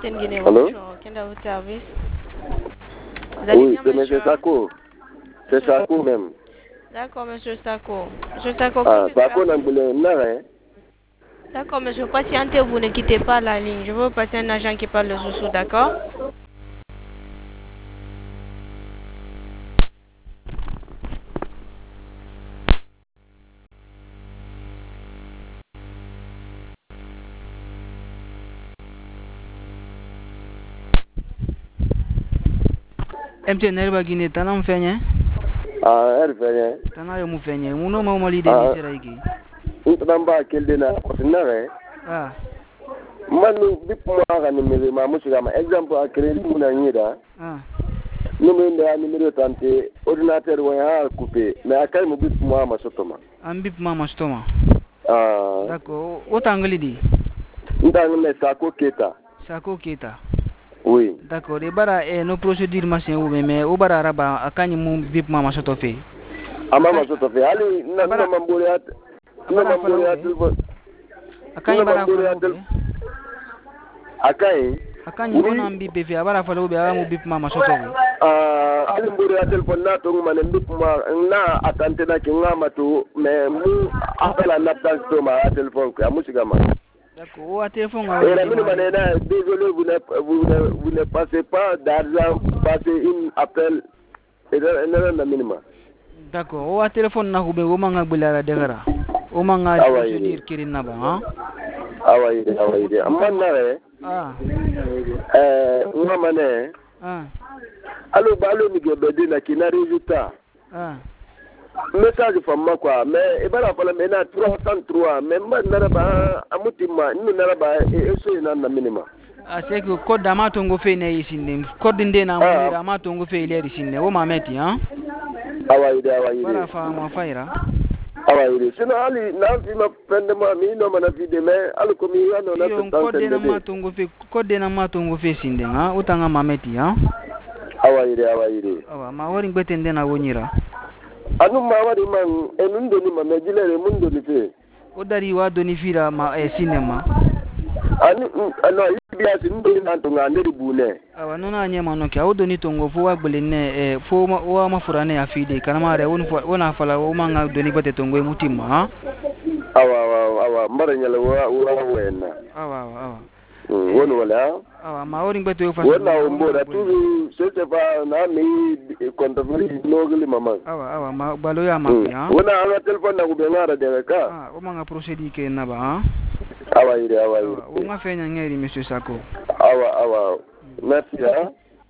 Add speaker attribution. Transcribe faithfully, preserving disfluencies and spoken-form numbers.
Speaker 1: Capitaine Guinée-Rouge, quel est votre service? Vous allez
Speaker 2: Oui,
Speaker 1: bien,
Speaker 2: c'est
Speaker 1: monsieur?
Speaker 2: M. Sako. C'est Sako même.
Speaker 1: D'accord, monsieur Sako. Monsieur Sako,
Speaker 2: Ah,
Speaker 1: que puis-je
Speaker 2: Sako
Speaker 1: faire?
Speaker 2: n'a pas l'arrêt.
Speaker 1: D'accord, monsieur, patientez, vous ne quittez pas la ligne. Je veux passer un agent qui parle le sous-sous, d'accord?
Speaker 3: M T N L Guinée, t'en as un fait,
Speaker 2: Ah, elle fait.
Speaker 3: T'en as un fait, mon nom m'a l'idée de Seraïki.
Speaker 2: On t'en bat quel dena, l'arrêt.
Speaker 3: Ah.
Speaker 2: Manu, bip moi, à numéro, ma moussama, exemple à créer mon anida.
Speaker 3: Ah.
Speaker 2: Nous mettons un numéro trente, ordinateur ou un coupé, mais à quel moment moi, ma sotoma.
Speaker 3: Un bip maman stoma.
Speaker 2: Ah.
Speaker 3: D'accord, autant que l'idée.
Speaker 2: Ndang ne Sako Keta.
Speaker 3: Sako Keta.
Speaker 2: Oui.
Speaker 3: D'accord, et bara et nos procédures machin ou mais au bara raba akani mu bip mama soto fait.
Speaker 2: Ama ma soto fait. Ali na na mamboria. Na mamboria telefon.
Speaker 3: Akani bara falo.
Speaker 2: Akai.
Speaker 3: Akani bona bip fait bara falo be amu bip mama soto.
Speaker 2: Ah, ali mboria telefon na to ngama bip ma na atante na kinga tu mais mu appela na tanto ma telefon ko amusika ma.
Speaker 3: D'accord, au téléphone.
Speaker 2: Désolé, vous ne, vous, ne, vous ne passez pas d'argent, passez une appel et un minimum.
Speaker 3: D'accord, au téléphone, na hube, au manga bulara degara. Au manga dire kirin naba, hein?
Speaker 2: Ah oui, ah oui, amana,
Speaker 3: ah,
Speaker 2: euh, mamane,
Speaker 3: ah,
Speaker 2: allo, ballo, mi gobedi na kina résultat.
Speaker 3: ah.
Speaker 2: Message femme quoi mais et ben la fala mena trois cent trois même na ba amutima ni na ba e so na na minima
Speaker 3: ah c'est que code dama tongo fe ne isinde code nde na mu dama tongo fe ile isinde o mameti hein
Speaker 2: awaide awaide
Speaker 3: para fa ma faira
Speaker 2: awaide sino ali na fi ma pende ma mi no mana fi de mais al ko mi ya no na
Speaker 3: to code na ma tongo fe code na ma tongo fe sinde ha utanga mameti hein
Speaker 2: awaide awaide
Speaker 3: awa ma wori ngbe nde na wonyira
Speaker 2: anu ma wadi man enundo ni ma mejile mundo ni fe
Speaker 3: o dari wa doni fira ma e cinema
Speaker 2: anu ano ibia si ndo na to ngande bune
Speaker 3: awa nona nyema no kya o doni tongo fo wa gbele ne e fo wa ma furane afide kana mare won wona fala o manga doni bate tongo mutima ha
Speaker 2: awa awa awa mbara nyala wa wa wena
Speaker 3: awa awa
Speaker 2: won wala
Speaker 3: awa ma ori ngbe to fa
Speaker 2: wona umbora tu sese fa na mi kontabili nogli mama
Speaker 3: awa awa ma balo ya ma ya
Speaker 2: wona ala telefone na kubengara de ka
Speaker 3: ah o manga procédure ke na ba
Speaker 2: awa ire awa ire
Speaker 3: o nga fenya ngeri monsieur Sako
Speaker 2: awa awa merci ha